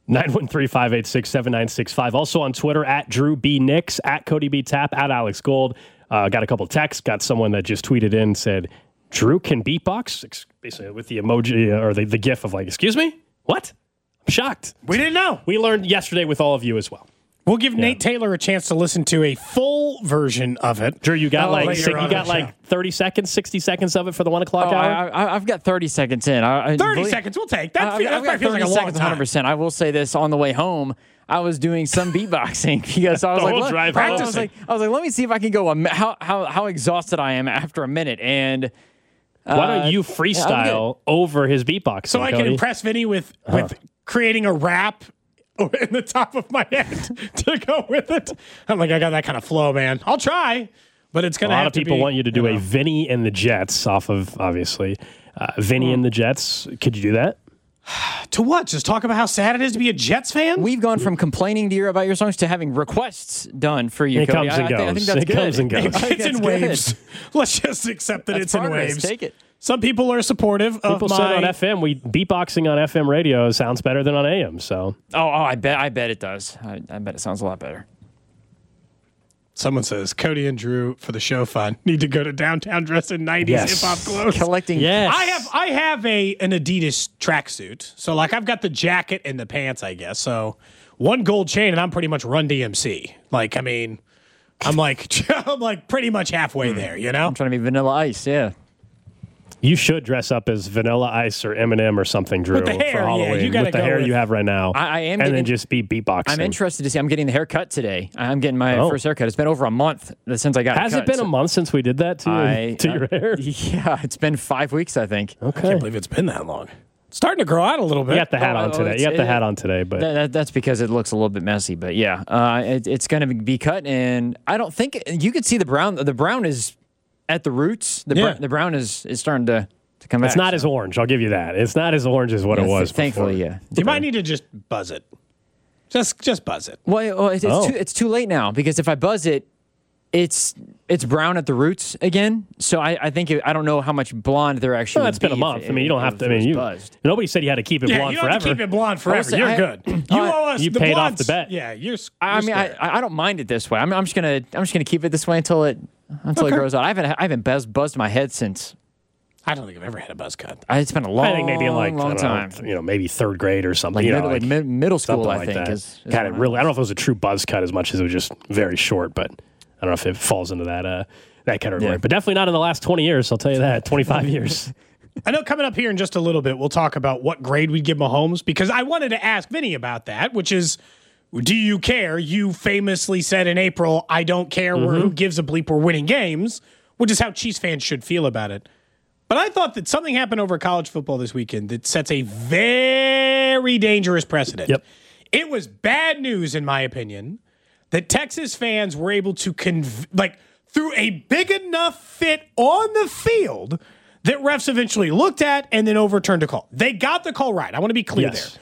913-586-7965. Also on Twitter, at Drew B. Nicks, at Cody B. Tap, at Alex Gold. Got a couple texts. Got someone that just tweeted in, said, Drew can beatbox? Basically with the emoji or the gif of excuse me? What? I'm shocked. We didn't know. We learned yesterday with all of you as well. We'll give Nate Taylor a chance to listen to a full version of it. Drew, you got 30 seconds, 60 seconds of it for the 1 o'clock hour? I've got 30 seconds in. 30 seconds, we'll take. That feels like a long seconds, time. 100%. I will say this, on the way home, I was doing some beatboxing because I was let me see if I can go how exhausted I am after a minute. And why don't you freestyle over his beatbox? So I can impress Vinny with creating a rap in the top of my head to go with it. I'm like, I got that kind of flow, man. I'll try, but it's going to have to be. A lot of people want you to do a Vinny and the Jets off of, obviously, Vinny and the Jets. Could you do that? To what? Just talk about how sad it is to be a Jets fan? We've gone from complaining to you about your songs to having requests done for you, Cody. Comes and goes. I think that's good. Comes and goes. It's in waves. Let's just accept that it's in waves. Take it. Some people are supportive of people said on FM, beatboxing on FM radio sounds better than on AM. So, I bet it does. I bet it sounds a lot better. Someone says Cody and Drew for the show fun need to go to downtown dressed in 90s hip hop clothes. Collecting. Yes. I have an Adidas tracksuit. So I've got the jacket and the pants, I guess. So one gold chain and I'm pretty much Run DMC. I'm pretty much halfway there, you know? I'm trying to be Vanilla Ice, yeah. You should dress up as Vanilla Ice or Eminem or something, Drew, with the hair, for Halloween. You gotta with the hair you have right now. I am. And then just be beatboxing. I'm interested to see. I'm getting the haircut today. I'm getting my first haircut. It's been over a month since I got it. Has it been a month since we did that to your hair? Yeah, it's been 5 weeks, I think. Okay. I can't believe it's been that long. It's starting to grow out a little bit. You got the hat on today. You got the hat on today, but that's because it looks a little bit messy. But yeah, it's going to be cut, and I don't think you could see the brown. The brown is at the roots. The brown is starting to come back. It's not as orange. I'll give you that. It's not as orange as what it was. Thankfully, before. You might need to just buzz it. Just buzz it. Well, it's too late now because if I buzz it, it's brown at the roots again. So I think I don't know how much blonde there actually. Well, it's been a month. You don't have to. Nobody said you had to keep it blonde forever. You don't have to keep it blonde forever. You're good. You owe us. You paid off the bet. Yeah, you're. I don't mind it this way. I'm just gonna keep it this way until it grows out. I haven't buzzed my head since. I don't think I've ever had a buzz cut. It's been a long, I think maybe in long time. Maybe third grade or something. Middle school, I think. Kind of really. I don't know if it was a true buzz cut as much as it was just very short, but I don't know if it falls into that category. Yeah. But definitely not in the last 20 years. I'll tell you that. 25 years. I know coming up here in just a little bit, we'll talk about what grade we'd give Mahomes because I wanted to ask Vinny about that, which is, do you care? You famously said in April, I don't care who gives a bleep, we're winning games, which is how Chiefs fans should feel about it. But I thought that something happened over college football this weekend that sets a very dangerous precedent. Yep. It was bad news, in my opinion, that Texas fans were able to, through a big enough fit on the field that refs eventually looked at and then overturned a call. They got the call right. I want to be clear there.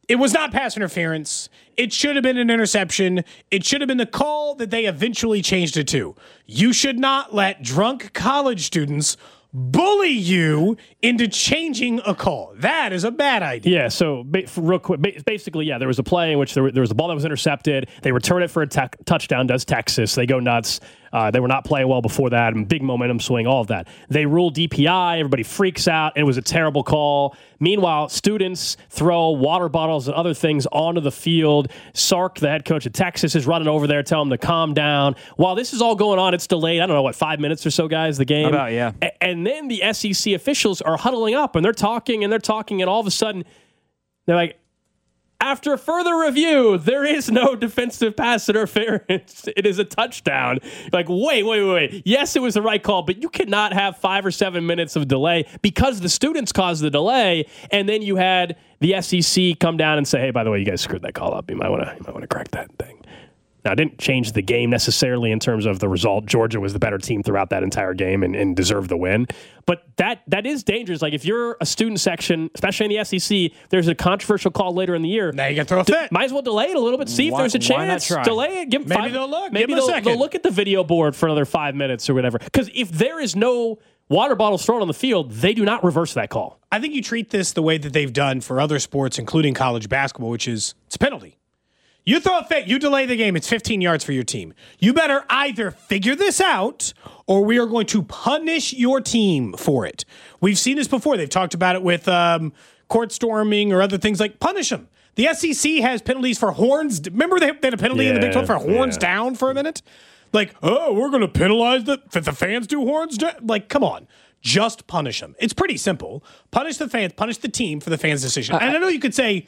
It was not pass interference. It should have been an interception. It should have been the call that they eventually changed it to. You should not let drunk college students bully you into changing a call. That is a bad idea. Yeah, so real quick, basically, there was a play in which there was a ball that was intercepted. They return it for a touchdown, does Texas. They go nuts. They were not playing well before that, and big momentum swing, all of that. They rule DPI. Everybody freaks out. It was a terrible call. Meanwhile, students throw water bottles and other things onto the field. Sark, the head coach of Texas, is running over there, telling them to calm down. While this is all going on, it's delayed. I don't know, 5 minutes or so, guys, the game? About, yeah. And then the SEC officials are huddling up, and they're talking, and all of a sudden, they're like, after further review, there is no defensive pass interference. It is a touchdown. Like, wait. Yes, it was the right call, but you cannot have 5 or 7 minutes of delay because the students caused the delay, and then you had the SEC come down and say, hey, by the way, you guys screwed that call up. You might want to correct that thing. Now, it didn't change the game necessarily in terms of the result. Georgia was the better team throughout that entire game and deserved the win. But that is dangerous. Like, if you're a student section, especially in the SEC, there's a controversial call later in the year. Now you got to throw a fit. Might as well delay it a little bit, see if there's a chance. Delay it. Give them Maybe they'll look. Maybe Give them a second. they'll look at the video board for another 5 minutes or whatever. Because if there is no water bottles thrown on the field, they do not reverse that call. I think you treat this the way that they've done for other sports, including college basketball, which is it's a penalty. You throw a fit, you delay the game, it's 15 yards for your team. You better either figure this out or we are going to punish your team for it. We've seen this before. They've talked about it with court storming or other things like punish them. The SEC has penalties for horns. Remember they had a penalty in the Big 12 for horns down for a minute? Like, oh, we're going to penalize the fans do horns down? Like, come on. Just punish them. It's pretty simple. Punish the fans, punish the team for the fans' decision. And I know you could say,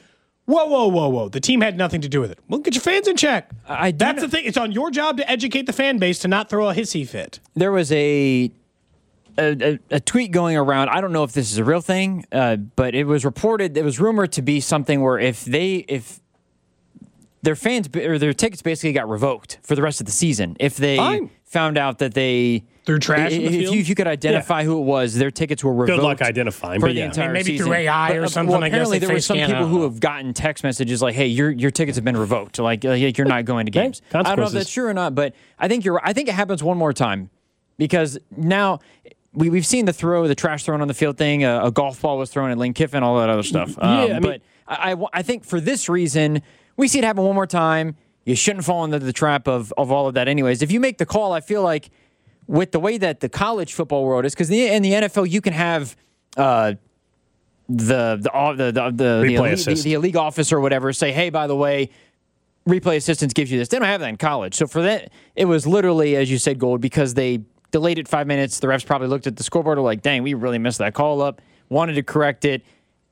whoa. The team had nothing to do with it. Well, get your fans in check. That's the thing. It's on your job to educate the fan base to not throw a hissy fit. There was a tweet going around. I don't know if this is a real thing, but it was reported, it was rumored to be something where if their fans or their tickets basically got revoked for the rest of the season, if they found out that they threw trash in the field? If you could identify who it was, their tickets were revoked. Good luck identifying. For the entire maybe season. through AI or something. Well, apparently there were some people who have gotten text messages like, "Hey, your tickets have been revoked. Like you're not going to games." I don't know if that's true or not, but I think you're. I think it happens one more time because now we've seen the trash thrown on the field thing. A golf ball was thrown at Lane Kiffin, all that other stuff. But I think for this reason, we see it happen one more time. You shouldn't fall into the trap of all of that anyways. If you make the call, I feel like with the way that the college football world is, because in the NFL you can have the league officer or whatever say, hey, by the way, replay assistance gives you this. They don't have that in college. So for that, it was literally, as you said, Gold, because they delayed it 5 minutes. The refs probably looked at the scoreboard and were like, dang, we really messed that call up, wanted to correct it.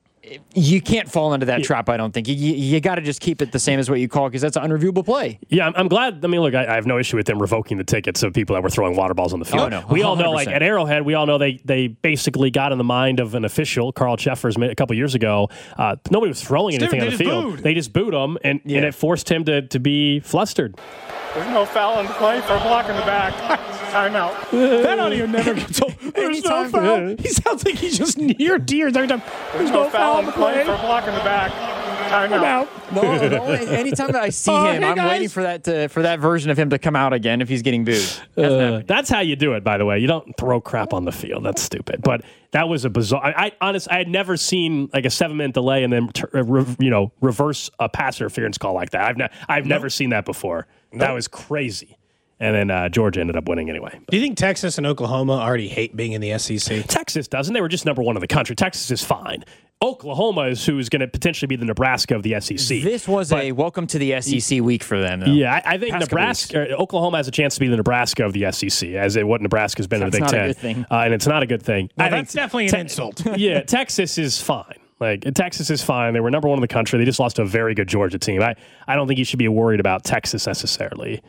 You can't fall into that trap, I don't think. You got to just keep it the same as what you call, because that's an unreviewable play. Yeah, I'm glad. I mean, look, I have no issue with them revoking the tickets of people that were throwing water balls on the field. Oh, no, we all know, like at Arrowhead, we all know they basically got in the mind of an official, Carl Cheffers, a couple years ago. Nobody was throwing anything on the field. They just booed him, and it forced him to be flustered. There's no foul in the play for blocking the back. Timeout. That audio never gets old. There's no foul. He sounds like he's just near tears every time. There's no foul in the play for blocking the back. Timeout. Anytime that I see him, I'm waiting for that version of him to come out again if he's getting booed. That's how you do it, by the way. You don't throw crap on the field. That's stupid. But that was a bizarre. I had never seen like a 7-minute delay and then reverse a pass interference call like that. I've never seen that before. That was crazy. And then Georgia ended up winning anyway. Do you think Texas and Oklahoma already hate being in the SEC? Texas doesn't. They were just number one in the country. Texas is fine. Oklahoma is who's going to potentially be the Nebraska of the SEC. This was a welcome to the SEC week for them, though. Yeah, I think Oklahoma has a chance to be the Nebraska of the SEC, as what Nebraska's been in the Big Ten. That's not a good thing. And it's not a good thing. No, that's definitely an insult. Yeah, Texas is fine. Texas is fine. They were number one in the country. They just lost to a very good Georgia team. I don't think you should be worried about Texas necessarily.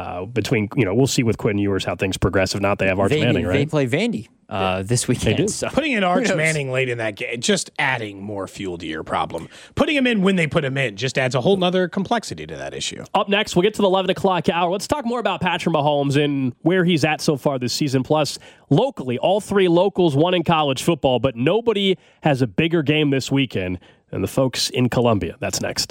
We'll see with Quinn Ewers how things progress. If not, they have Arch Manning, right? They play Vandy this weekend. They do. So. Putting in Arch Manning late in that game, just adding more fuel to your problem. Putting him in when they put him in just adds a whole nother complexity to that issue. Up next, we'll get to the 11 o'clock hour. Let's talk more about Patrick Mahomes and where he's at so far this season. Plus, locally, all three locals won in college football, but nobody has a bigger game this weekend and the folks in Columbia. That's next.